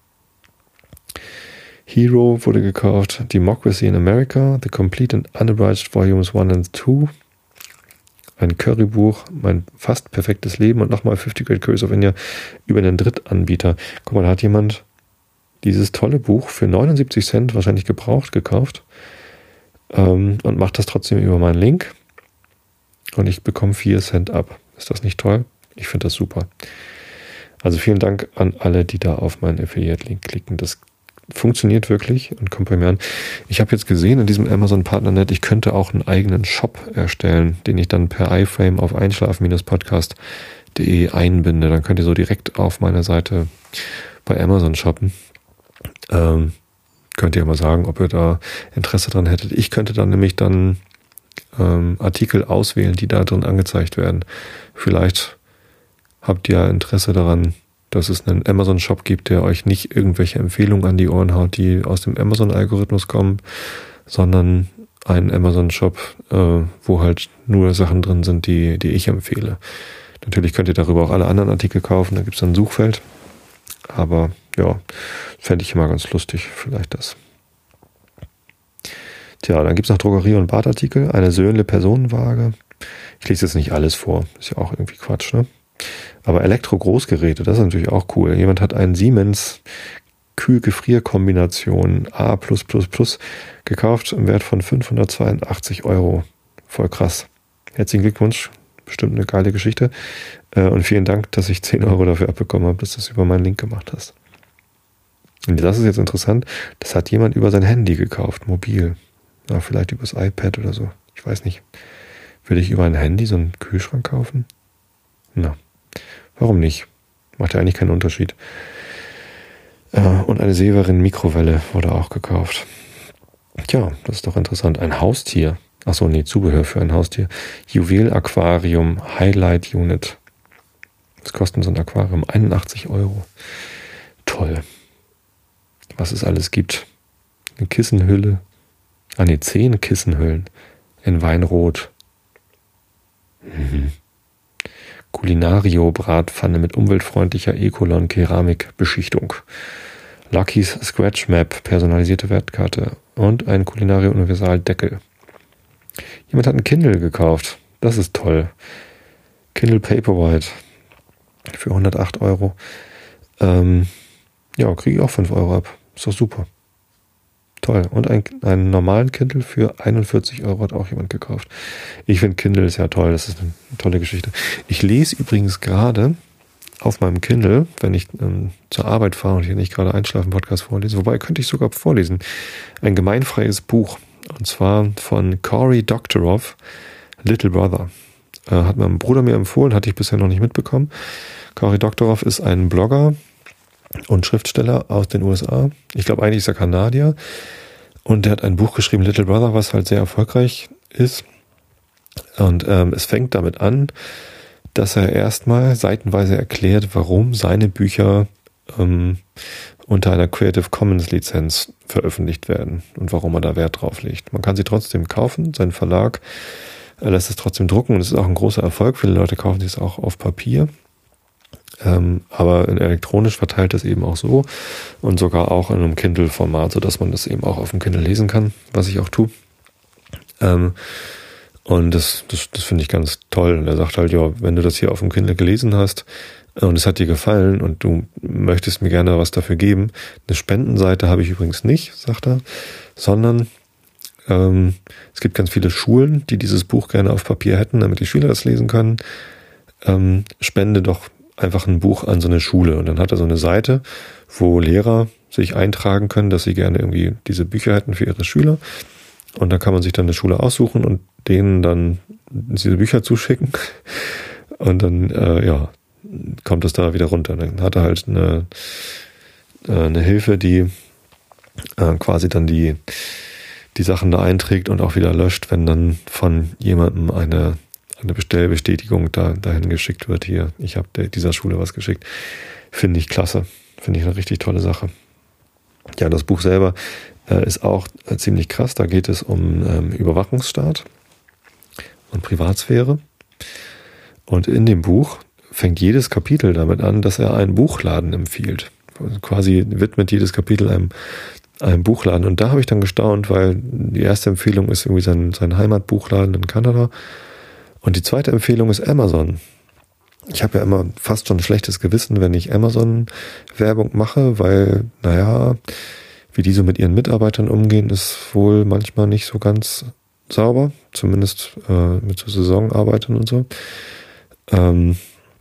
Hero wurde gekauft. Democracy in America, The Complete and Unabridged Volumes 1 and 2. Ein Currybuch, mein fast perfektes Leben und nochmal 50 Great Curries of India über einen Drittanbieter. Guck mal, da hat jemand dieses tolle Buch für 79 Cent wahrscheinlich gebraucht gekauft und macht das trotzdem über meinen Link und ich bekomme 4 Cent ab. Ist das nicht toll? Ich finde das super. Also vielen Dank an alle, die da auf meinen Affiliate-Link klicken. Das funktioniert wirklich und kommt bei mir an. Ich habe jetzt gesehen in diesem Amazon Partnernet, ich könnte auch einen eigenen Shop erstellen, den ich dann per iFrame auf einschlafen-podcast.de einbinde. Dann könnt ihr so direkt auf meiner Seite bei Amazon shoppen. Könnt ihr mal sagen, ob ihr da Interesse dran hättet. Ich könnte dann nämlich Artikel auswählen, die da drin angezeigt werden. Vielleicht habt ihr Interesse daran, dass es einen Amazon-Shop gibt, der euch nicht irgendwelche Empfehlungen an die Ohren haut, die aus dem Amazon-Algorithmus kommen, sondern einen Amazon-Shop, wo halt nur Sachen drin sind, die ich empfehle. Natürlich könnt ihr darüber auch alle anderen Artikel kaufen, da gibt es dann ein Suchfeld. Aber ja, fände ich immer ganz lustig, vielleicht das. Tja, dann gibt es noch Drogerie- und Badartikel, eine Söhnle Personenwaage. Ich lese jetzt nicht alles vor, ist ja auch irgendwie Quatsch, ne? Aber Elektro-Großgeräte, das ist natürlich auch cool. Jemand hat einen Siemens Kühl-Gefrier-Kombination A+++ gekauft im Wert von 582 €. voll krass. Herzlichen Glückwunsch, bestimmt eine geile Geschichte. Und vielen Dank, dass ich 10 Euro dafür abbekommen habe, dass du das über meinen Link gemacht hast. Und das ist jetzt interessant, das hat jemand über sein Handy gekauft, mobil. Ja, vielleicht übers iPad oder so. Ich weiß nicht. Würde ich über ein Handy so einen Kühlschrank kaufen? Na, warum nicht? Macht ja eigentlich keinen Unterschied. Und eine Severin-Mikrowelle wurde auch gekauft. Tja, das ist doch interessant. Ein Haustier. Achso, nee, Zubehör für ein Haustier. Juwel-Aquarium Highlight Unit. Was kostet so ein Aquarium? 81 Euro. Toll. Was es alles gibt. Eine Kissenhülle. 10 Kissenhüllen. In Weinrot. Culinario-Bratpfanne mit umweltfreundlicher Ecolon-Keramikbeschichtung. Lucky's Scratch Map, personalisierte Wertkarte und ein Culinario-Universal-Deckel. Jemand hat ein Kindle gekauft. Das ist toll. Kindle Paperwhite für 108 Euro. Ja, kriege ich auch 5 Euro ab. Ist doch super. Toll. Und einen normalen Kindle für 41 Euro hat auch jemand gekauft. Ich finde Kindle ist ja toll. Das ist eine tolle Geschichte. Ich lese übrigens gerade auf meinem Kindle, wenn ich zur Arbeit fahre und hier nicht gerade Einschlafen-Podcast vorlese, wobei könnte ich sogar vorlesen, ein gemeinfreies Buch. Und zwar von Cory Doctorow, Little Brother. Hat mein Bruder mir empfohlen, hatte ich bisher noch nicht mitbekommen. Cory Doctorow ist ein Blogger und Schriftsteller aus den USA. Ich glaube, eigentlich ist er Kanadier. Und der hat ein Buch geschrieben, Little Brother, was halt sehr erfolgreich ist. Und es fängt damit an, dass er erstmal seitenweise erklärt, warum seine Bücher unter einer Creative Commons Lizenz veröffentlicht werden und warum er da Wert drauf legt. Man kann sie trotzdem kaufen, sein Verlag lässt es trotzdem drucken und es ist auch ein großer Erfolg. Viele Leute kaufen es auch auf Papier, aber in elektronisch verteilt es eben auch so und sogar auch in einem Kindle-Format, sodass man das eben auch auf dem Kindle lesen kann, was ich auch tue. Und das finde ich ganz toll. Und er sagt halt, ja, wenn du das hier auf dem Kindle gelesen hast und es hat dir gefallen und du möchtest mir gerne was dafür geben, eine Spendenseite habe ich übrigens nicht, sagt er, sondern es gibt ganz viele Schulen, die dieses Buch gerne auf Papier hätten, damit die Schüler das lesen können. Spende doch einfach ein Buch an so eine Schule. Und dann hat er so eine Seite, wo Lehrer sich eintragen können, dass sie gerne irgendwie diese Bücher hätten für ihre Schüler. Und da kann man sich dann eine Schule aussuchen und denen dann diese Bücher zuschicken. Und dann, kommt es da wieder runter. Dann hat er halt eine Hilfe, die quasi dann die Sachen da einträgt und auch wieder löscht, wenn dann von jemandem eine Bestellbestätigung dahin geschickt wird. Hier, ich habe dieser Schule was geschickt. Finde ich klasse. Finde ich eine richtig tolle Sache. Ja, das Buch selber ist auch ziemlich krass. Da geht es um Überwachungsstaat und Privatsphäre. Und in dem Buch fängt jedes Kapitel damit an, dass er einen Buchladen empfiehlt. Quasi widmet jedes Kapitel einem Buchladen. Und da habe ich dann gestaunt, weil die erste Empfehlung ist irgendwie sein Heimatbuchladen in Kanada. Und die zweite Empfehlung ist Amazon. Ich habe ja immer fast schon ein schlechtes Gewissen, wenn ich Amazon-Werbung mache, weil, wie die so mit ihren Mitarbeitern umgehen, ist wohl manchmal nicht so ganz sauber. Zumindest mit so Saisonarbeitern und so. Im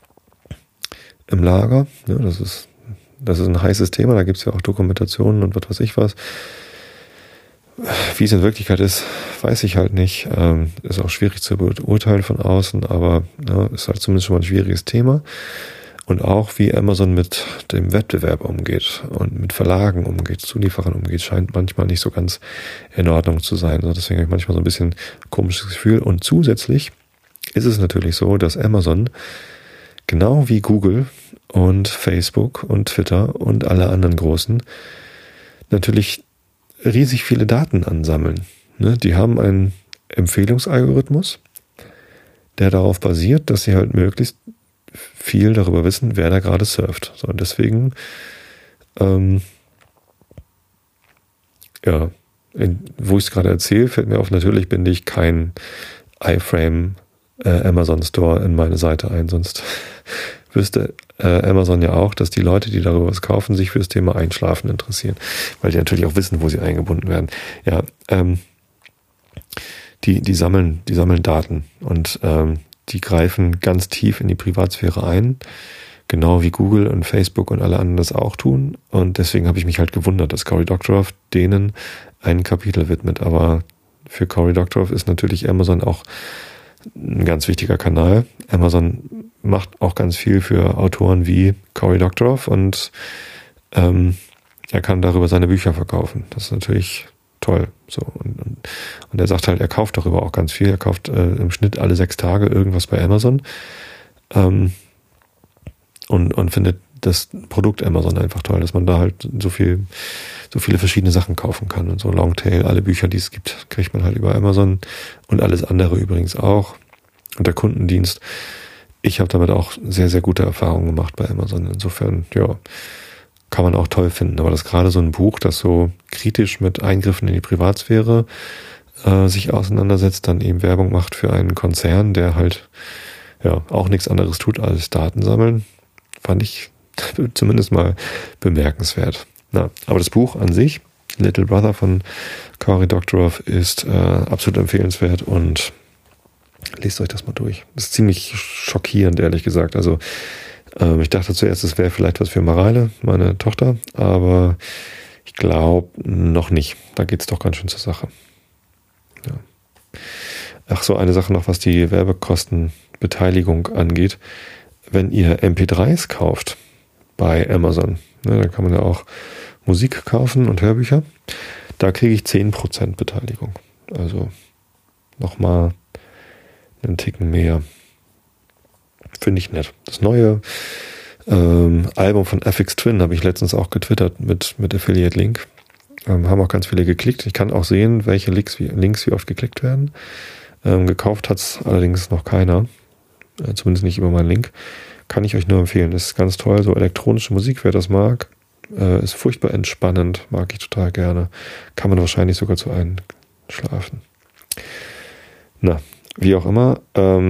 Lager, ja, das ist ein heißes Thema, da gibt es ja auch Dokumentationen und was weiß ich was. Wie es in Wirklichkeit ist, weiß ich halt nicht. Ist auch schwierig zu beurteilen von außen, aber ist halt zumindest schon mal ein schwieriges Thema. Und auch wie Amazon mit dem Wettbewerb umgeht und mit Verlagen umgeht, Zulieferern umgeht, scheint manchmal nicht so ganz in Ordnung zu sein. Also deswegen habe ich manchmal so ein bisschen komisches Gefühl. Und zusätzlich ist es natürlich so, dass Amazon genau wie Google und Facebook und Twitter und alle anderen Großen natürlich riesig viele Daten ansammeln. Die haben einen Empfehlungsalgorithmus, der darauf basiert, dass sie halt möglichst viel darüber wissen, wer da gerade surft. So, und deswegen wo ich es gerade erzähle, fällt mir auf, natürlich binde ich kein iFrame Amazon Store in meine Seite ein, sonst wüsste Amazon ja auch, dass die Leute, die darüber was kaufen, sich für das Thema Einschlafen interessieren, weil die natürlich auch wissen, wo sie eingebunden werden. Ja, die sammeln Daten und die greifen ganz tief in die Privatsphäre ein, genau wie Google und Facebook und alle anderen das auch tun. Und deswegen habe ich mich halt gewundert, dass Cory Doctorow denen ein Kapitel widmet. Aber für Cory Doctorow ist natürlich Amazon auch ein ganz wichtiger Kanal. Amazon macht auch ganz viel für Autoren wie Cory Doctorow und er kann darüber seine Bücher verkaufen. Das ist natürlich toll. So und er sagt halt, er kauft darüber auch ganz viel. Er kauft im Schnitt alle 6 Tage irgendwas bei Amazon und findet das Produkt Amazon einfach toll, dass man da halt so viele verschiedene Sachen kaufen kann. Und so Longtail, alle Bücher, die es gibt, kriegt man halt über Amazon und alles andere übrigens auch. Und der Kundendienst. Ich habe damit auch sehr, sehr gute Erfahrungen gemacht bei Amazon. Insofern, ja, kann man auch toll finden. Aber das gerade so ein Buch, das so kritisch mit Eingriffen in die Privatsphäre sich auseinandersetzt, dann eben Werbung macht für einen Konzern, der halt ja auch nichts anderes tut als Daten sammeln, fand ich zumindest mal bemerkenswert. Na, aber das Buch an sich, Little Brother von Cory Doctorow, ist absolut empfehlenswert und lest euch das mal durch. Das ist ziemlich schockierend, ehrlich gesagt. Also ich dachte zuerst, es wäre vielleicht was für Mareile, meine Tochter, aber ich glaube noch nicht. Da geht es doch ganz schön zur Sache. Ja. Ach so, eine Sache noch, was die Werbekostenbeteiligung angeht. Wenn ihr MP3s kauft bei Amazon, ne, da kann man ja auch Musik kaufen und Hörbücher, da kriege ich 10% Beteiligung. Also nochmal einen Ticken mehr. Finde ich nett. Das neue Album von Aphex Twin habe ich letztens auch getwittert mit Affiliate Link. Haben auch ganz viele geklickt. Ich kann auch sehen, welche Links wie oft geklickt werden. Gekauft hat es allerdings noch keiner. Zumindest nicht über meinen Link. Kann ich euch nur empfehlen. Das ist ganz toll. So elektronische Musik, wer das mag. Ist furchtbar entspannend. Mag ich total gerne. Kann man wahrscheinlich sogar zu einschlafen. Na, wie auch immer.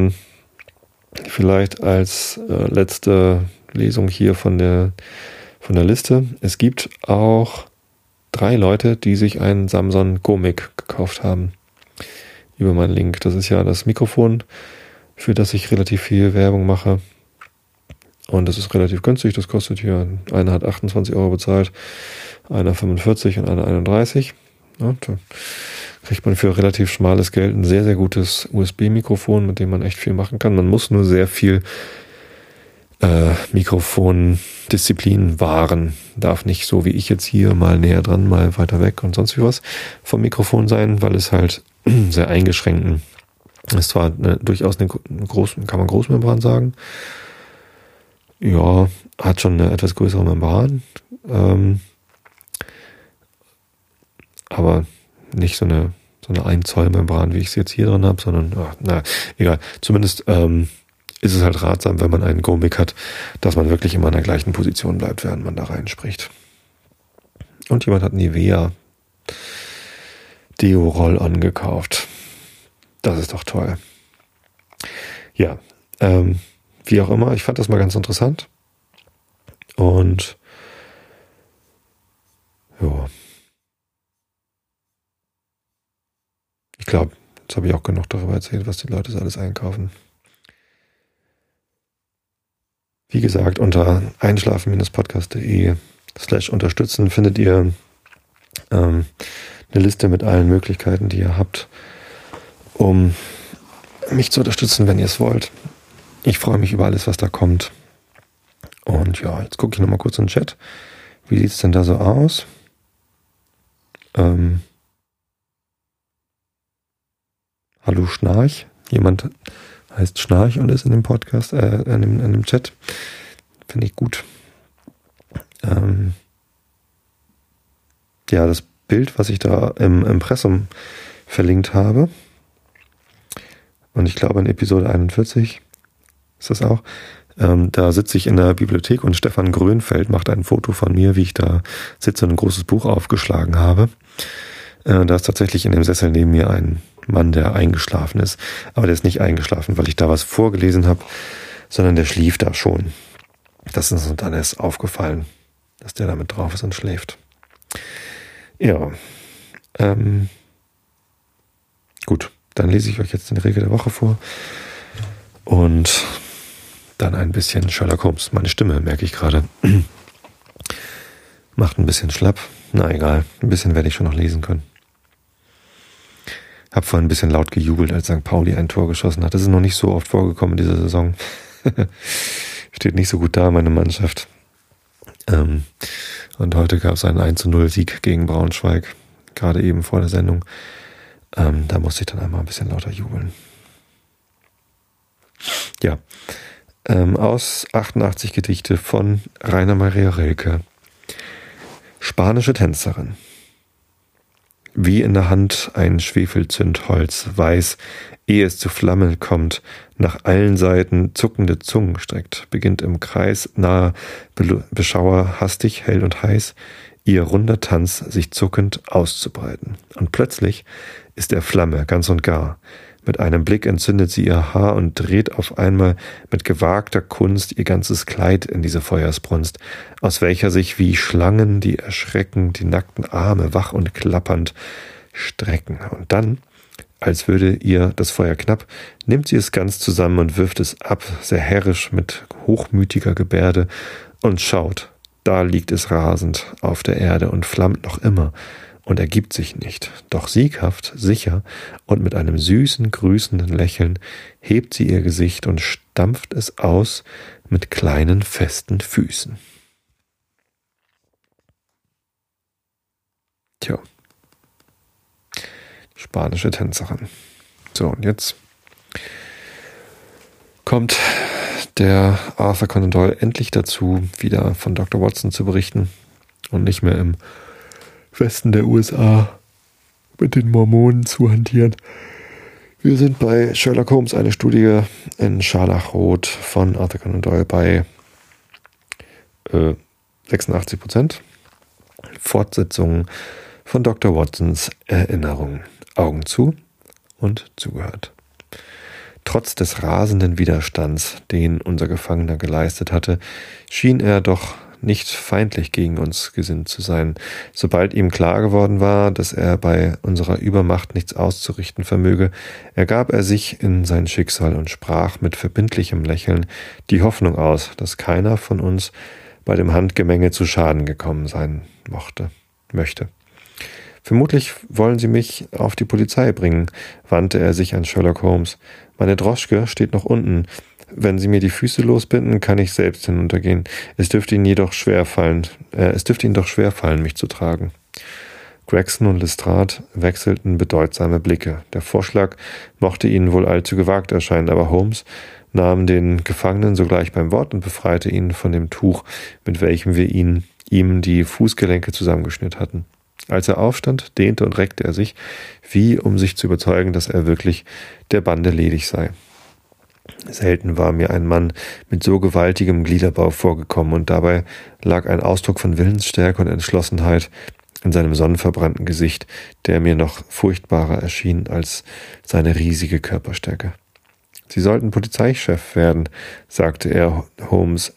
Vielleicht als letzte Lesung hier von der Liste. Es gibt auch 3 Leute, die sich einen Samson Go-Mic gekauft haben. Über meinen Link. Das ist ja das Mikrofon, für das ich relativ viel Werbung mache. Und das ist relativ günstig. Das kostet hier, einer hat 28 € bezahlt, einer 45 und einer 31. Ja, da kriegt man für relativ schmales Geld ein sehr, sehr gutes USB-Mikrofon, mit dem man echt viel machen kann. Man muss nur sehr viel Mikrofondisziplin wahren. Darf nicht so wie ich jetzt hier mal näher dran, mal weiter weg und sonst wie was vom Mikrofon sein, weil es halt sehr eingeschränkten ist. Zwar durchaus eine große, kann man Großmembran sagen. Ja, hat schon eine etwas größere Membran. Aber nicht so eine 1 Zoll Membran, wie ich es jetzt hier drin habe, sondern, egal. Zumindest ist es halt ratsam, wenn man einen Go-Mic hat, dass man wirklich immer in der gleichen Position bleibt, während man da reinspricht. Und jemand hat Nivea Deo-Roll-On gekauft. Das ist doch toll. Ja, wie auch immer, ich fand das mal ganz interessant. Und ja, ich glaube, jetzt habe ich auch genug darüber erzählt, was die Leute so alles einkaufen. Wie gesagt, unter einschlafen-podcast.de/unterstützen findet ihr eine Liste mit allen Möglichkeiten, die ihr habt, um mich zu unterstützen, wenn ihr es wollt. Ich freue mich über alles, was da kommt. Und ja, jetzt gucke ich nochmal kurz in den Chat. Wie sieht es denn da so aus? Hallo Schnarch. Jemand heißt Schnarch und ist in dem Podcast, in dem Chat. Finde ich gut. Ja, das Bild, was ich da im Impressum verlinkt habe, und ich glaube in Episode 41 ist das auch, da sitze ich in der Bibliothek und Stefan Grönfeld macht ein Foto von mir, wie ich da sitze und ein großes Buch aufgeschlagen habe. Da ist tatsächlich in dem Sessel neben mir ein Mann, der eingeschlafen ist. Aber der ist nicht eingeschlafen, weil ich da was vorgelesen habe, sondern der schlief da schon. Das ist uns dann erst aufgefallen, dass der da mit drauf ist und schläft. Ja. Gut, dann lese ich euch jetzt den Regel der Woche vor und dann ein bisschen Sherlock Holmes. Meine Stimme, merke ich gerade, macht ein bisschen schlapp. Na egal, ein bisschen werde ich schon noch lesen können. Hab vorhin ein bisschen laut gejubelt, als St. Pauli ein Tor geschossen hat. Das ist noch nicht so oft vorgekommen in dieser Saison. Steht nicht so gut da, meine Mannschaft. Und heute gab es einen 1:0 Sieg gegen Braunschweig, gerade eben vor der Sendung. Da musste ich dann einmal ein bisschen lauter jubeln. Ja, aus 88 Gedichte von Rainer Maria Rilke. Spanische Tänzerin. Wie in der Hand ein Schwefelzündholz, weiß, ehe es zu Flamme kommt, nach allen Seiten zuckende Zungen streckt, beginnt im Kreis nahe Beschauer hastig, hell und heiß, ihr runder Tanz sich zuckend auszubreiten. Und plötzlich ist er Flamme, ganz und gar. Mit einem Blick entzündet sie ihr Haar und dreht auf einmal mit gewagter Kunst ihr ganzes Kleid in diese Feuersbrunst, aus welcher sich wie Schlangen, die erschrecken, die nackten Arme wach und klappernd strecken. Und dann, als würde ihr das Feuer knapp, nimmt sie es ganz zusammen und wirft es ab, sehr herrisch mit hochmütiger Gebärde, und schaut, da liegt es rasend auf der Erde und flammt noch immer und ergibt sich nicht. Doch sieghaft, sicher und mit einem süßen, grüßenden Lächeln hebt sie ihr Gesicht und stampft es aus mit kleinen, festen Füßen. Tja. Spanische Tänzerin. So, und jetzt kommt der Arthur Conan Doyle endlich dazu, wieder von Dr. Watson zu berichten und nicht mehr im Westen der USA mit den Mormonen zu hantieren. Wir sind bei Sherlock Holmes, eine Studie in Scharlachrot von Arthur Conan Doyle bei 86%. Fortsetzung von Dr. Watsons Erinnerung. Augen zu und zugehört. Trotz des rasenden Widerstands, den unser Gefangener geleistet hatte, schien er doch nicht feindlich gegen uns gesinnt zu sein. Sobald ihm klar geworden war, dass er bei unserer Übermacht nichts auszurichten vermöge, ergab er sich in sein Schicksal und sprach mit verbindlichem Lächeln die Hoffnung aus, dass keiner von uns bei dem Handgemenge zu Schaden gekommen sein möchte. Vermutlich wollen Sie mich auf die Polizei bringen, wandte er sich an Sherlock Holmes. Meine Droschke steht noch unten. Wenn Sie mir die Füße losbinden, kann ich selbst hinuntergehen. Es dürfte Ihnen doch schwer fallen, mich zu tragen. Gregson und Lestrade wechselten bedeutsame Blicke. Der Vorschlag mochte ihnen wohl allzu gewagt erscheinen, aber Holmes nahm den Gefangenen sogleich beim Wort und befreite ihn von dem Tuch, mit welchem wir ihm die Fußgelenke zusammengeschnürt hatten. Als er aufstand, dehnte und reckte er sich, wie um sich zu überzeugen, dass er wirklich der Bande ledig sei. Selten war mir ein Mann mit so gewaltigem Gliederbau vorgekommen, und dabei lag ein Ausdruck von Willensstärke und Entschlossenheit in seinem sonnenverbrannten Gesicht, der mir noch furchtbarer erschien als seine riesige Körperstärke. Sie sollten Polizeichef werden, sagte er Holmes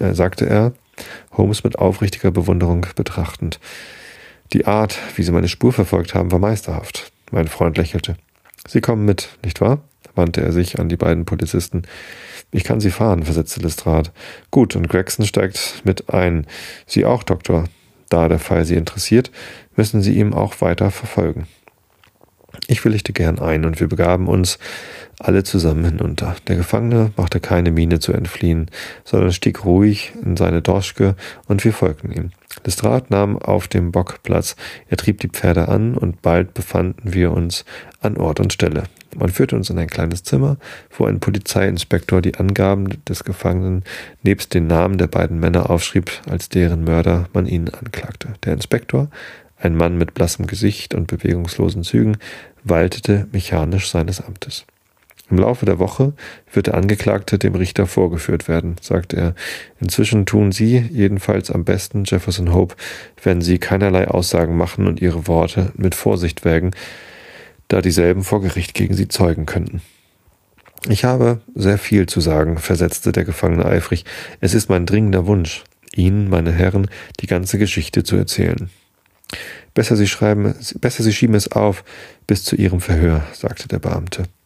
mit aufrichtiger Bewunderung betrachtend. Die Art, wie Sie meine Spur verfolgt haben, war meisterhaft. Mein Freund lächelte. Sie kommen mit, nicht wahr? Wandte er sich an die beiden Polizisten. Ich kann Sie fahren, versetzte Lestrade. Gut, und Gregson steigt mit ein. Sie auch, Doktor. Da der Fall Sie interessiert, müssen Sie ihm auch weiter verfolgen. Ich willigte gern ein, und wir begaben uns alle zusammen hinunter. Der Gefangene machte keine Miene zu entfliehen, sondern stieg ruhig in seine Droschke, und wir folgten ihm. Lestrade nahm auf dem Bock Platz, er trieb die Pferde an, und bald befanden wir uns an Ort und Stelle. Man führte uns in ein kleines Zimmer, wo ein Polizeiinspektor die Angaben des Gefangenen nebst den Namen der beiden Männer aufschrieb, als deren Mörder man ihn anklagte. Der Inspektor, ein Mann mit blassem Gesicht und bewegungslosen Zügen, waltete mechanisch seines Amtes. Im Laufe der Woche wird der Angeklagte dem Richter vorgeführt werden, sagte er. Inzwischen tun Sie jedenfalls am besten, Jefferson Hope, wenn Sie keinerlei Aussagen machen und Ihre Worte mit Vorsicht wägen, da dieselben vor Gericht gegen Sie zeugen könnten. Ich habe sehr viel zu sagen, versetzte der Gefangene eifrig. Es ist mein dringender Wunsch, Ihnen, meine Herren, die ganze Geschichte zu erzählen. Besser Sie schieben es auf bis zu Ihrem Verhör, sagte der Beamte.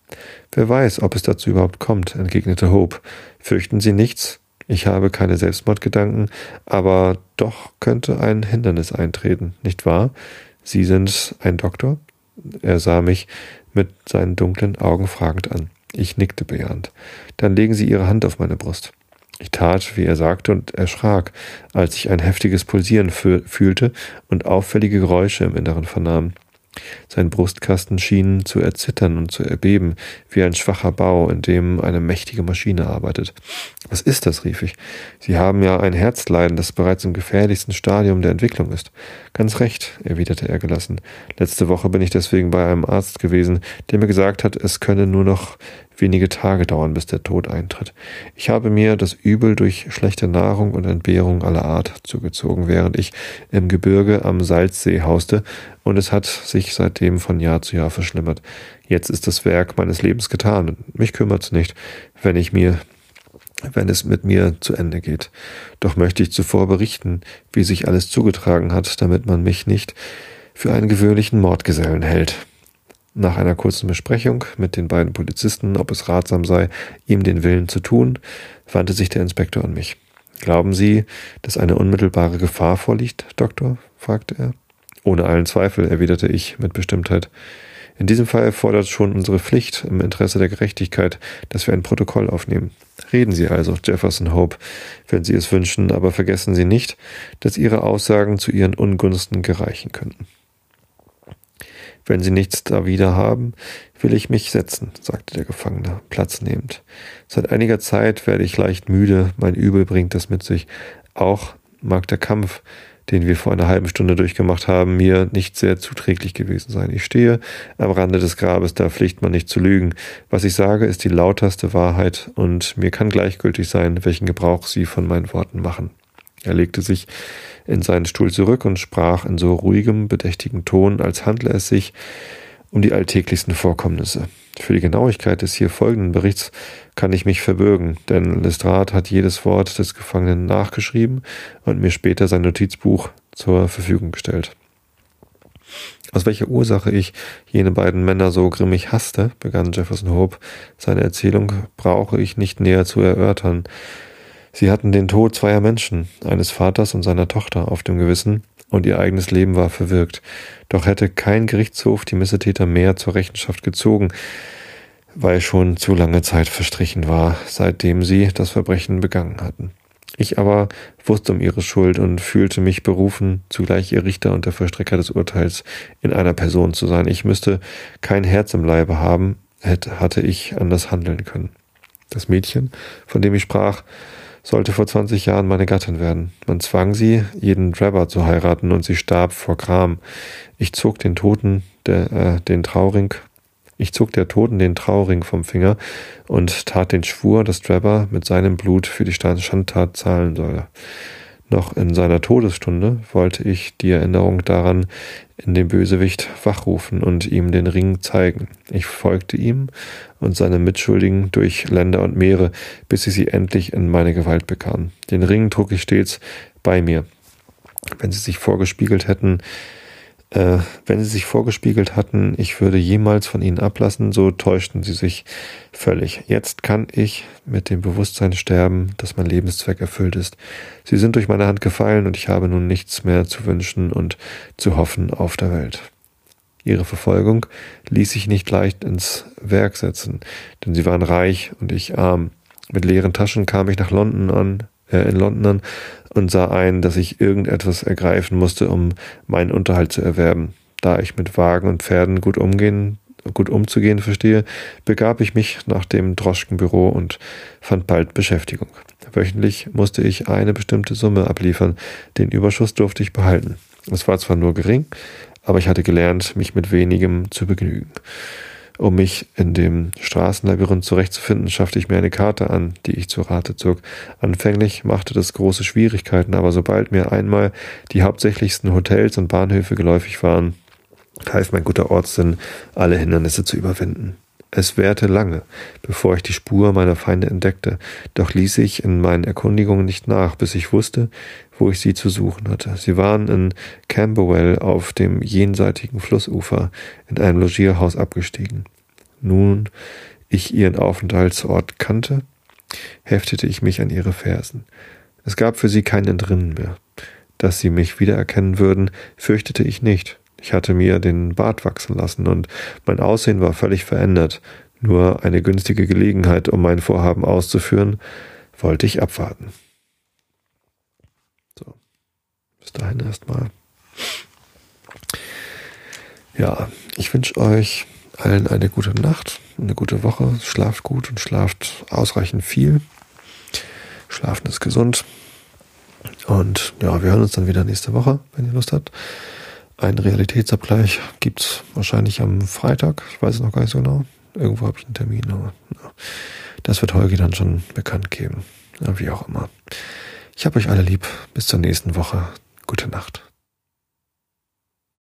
»Wer weiß, ob es dazu überhaupt kommt«, entgegnete Hope. »Fürchten Sie nichts? Ich habe keine Selbstmordgedanken, aber doch könnte ein Hindernis eintreten, nicht wahr? Sie sind ein Doktor?« Er sah mich mit seinen dunklen Augen fragend an. Ich nickte bejahend. »Dann legen Sie Ihre Hand auf meine Brust.« Ich tat, wie er sagte, und erschrak, als ich ein heftiges Pulsieren fühlte und auffällige Geräusche im Inneren vernahm. Sein Brustkasten schien zu erzittern und zu erbeben, wie ein schwacher Bau, in dem eine mächtige Maschine arbeitet. »Was ist das?« rief ich. »Sie haben ja ein Herzleiden, das bereits im gefährlichsten Stadium der Entwicklung ist.« »Ganz recht«, erwiderte er gelassen. »Letzte Woche bin ich deswegen bei einem Arzt gewesen, der mir gesagt hat, es könne nur noch wenige Tage dauern, bis der Tod eintritt. Ich habe mir das Übel durch schlechte Nahrung und Entbehrung aller Art zugezogen, während ich im Gebirge am Salzsee hauste, und es hat sich seitdem von Jahr zu Jahr verschlimmert. Jetzt ist das Werk meines Lebens getan, und mich kümmert's nicht, wenn es mit mir zu Ende geht. Doch möchte ich zuvor berichten, wie sich alles zugetragen hat, damit man mich nicht für einen gewöhnlichen Mordgesellen hält.« Nach einer kurzen Besprechung mit den beiden Polizisten, ob es ratsam sei, ihm den Willen zu tun, wandte sich der Inspektor an mich. »Glauben Sie, dass eine unmittelbare Gefahr vorliegt, Doktor?« fragte er. »Ohne allen Zweifel«, erwiderte ich mit Bestimmtheit. »In diesem Fall fordert schon unsere Pflicht im Interesse der Gerechtigkeit, dass wir ein Protokoll aufnehmen. Reden Sie also, Jefferson Hope, wenn Sie es wünschen, aber vergessen Sie nicht, dass Ihre Aussagen zu Ihren Ungunsten gereichen könnten.« »Wenn Sie nichts dawider haben, will ich mich setzen«, sagte der Gefangene, Platz nehmend. »Seit einiger Zeit werde ich leicht müde, mein Übel bringt das mit sich. Auch mag der Kampf, den wir vor einer halben Stunde durchgemacht haben, mir nicht sehr zuträglich gewesen sein. Ich stehe am Rande des Grabes, da pflicht man nicht zu lügen. Was ich sage, ist die lauterste Wahrheit, und mir kann gleichgültig sein, welchen Gebrauch Sie von meinen Worten machen.« Er legte sich in seinen Stuhl zurück und sprach in so ruhigem, bedächtigen Ton, als handle es sich um die alltäglichsten Vorkommnisse. »Für die Genauigkeit des hier folgenden Berichts kann ich mich verbürgen, denn Lestrade hat jedes Wort des Gefangenen nachgeschrieben und mir später sein Notizbuch zur Verfügung gestellt.« »Aus welcher Ursache ich jene beiden Männer so grimmig hasste«, begann Jefferson Hope seine Erzählung, »brauche ich nicht näher zu erörtern. Sie hatten den Tod zweier Menschen, eines Vaters und seiner Tochter, auf dem Gewissen, und ihr eigenes Leben war verwirkt. Doch hätte kein Gerichtshof die Missetäter mehr zur Rechenschaft gezogen, weil schon zu lange Zeit verstrichen war, seitdem sie das Verbrechen begangen hatten. Ich aber wusste um ihre Schuld und fühlte mich berufen, zugleich ihr Richter und der Vollstrecker des Urteils in einer Person zu sein. Ich müsste kein Herz im Leibe haben, hatte ich anders handeln können. Das Mädchen, von dem ich sprach, sollte vor 20 Jahren meine Gattin werden. Man zwang sie, jeden Drabber zu heiraten, und sie starb vor Gram. Ich zog der Toten den Trauring vom Finger und tat den Schwur, dass Drabber mit seinem Blut für die Schandtat zahlen solle. Noch in seiner Todesstunde wollte ich die Erinnerung daran in dem Bösewicht wachrufen und ihm den Ring zeigen. Ich folgte ihm und seinen Mitschuldigen durch Länder und Meere, bis ich sie endlich in meine Gewalt bekam. Den Ring trug ich stets bei mir. Wenn sie sich vorgespiegelt hatten, ich würde jemals von ihnen ablassen, so täuschten sie sich völlig. Jetzt kann ich mit dem Bewusstsein sterben, dass mein Lebenszweck erfüllt ist. Sie sind durch meine Hand gefallen, und ich habe nun nichts mehr zu wünschen und zu hoffen auf der Welt. Ihre Verfolgung ließ sich nicht leicht ins Werk setzen, denn sie waren reich und ich arm. Mit leeren Taschen kam ich nach London an und sah ein, dass ich irgendetwas ergreifen musste, um meinen Unterhalt zu erwerben. Da ich mit Wagen und Pferden gut umzugehen verstehe, begab ich mich nach dem Droschkenbüro und fand bald Beschäftigung. Wöchentlich musste ich eine bestimmte Summe abliefern, den Überschuss durfte ich behalten. Es war zwar nur gering, aber ich hatte gelernt, mich mit wenigem zu begnügen. Um mich in dem Straßenlabyrinth zurechtzufinden, schaffte ich mir eine Karte an, die ich zu Rate zog. Anfänglich machte das große Schwierigkeiten, aber sobald mir einmal die hauptsächlichsten Hotels und Bahnhöfe geläufig waren, half mein guter Ortssinn, alle Hindernisse zu überwinden. Es währte lange, bevor ich die Spur meiner Feinde entdeckte, doch ließ ich in meinen Erkundigungen nicht nach, bis ich wusste, wo ich sie zu suchen hatte. Sie waren in Camberwell auf dem jenseitigen Flussufer in einem Logierhaus abgestiegen. Nun ich ihren Aufenthaltsort kannte, heftete ich mich an ihre Fersen. Es gab für sie kein Entrinnen mehr. Dass sie mich wiedererkennen würden, fürchtete ich nicht. Ich hatte mir den Bart wachsen lassen und mein Aussehen war völlig verändert. Nur eine günstige Gelegenheit, um mein Vorhaben auszuführen, wollte ich abwarten. So, bis dahin erstmal. Ja, ich wünsche euch allen eine gute Nacht, eine gute Woche. Schlaft gut und schlaft ausreichend viel. Schlafen ist gesund. Und ja, wir hören uns dann wieder nächste Woche, wenn ihr Lust habt. Einen Realitätsabgleich gibt's wahrscheinlich am Freitag. Ich weiß es noch gar nicht so genau. Irgendwo habe ich einen Termin, aber ja, das wird Holgi dann schon bekannt geben. Ja, wie auch immer. Ich habe euch alle lieb. Bis zur nächsten Woche. Gute Nacht.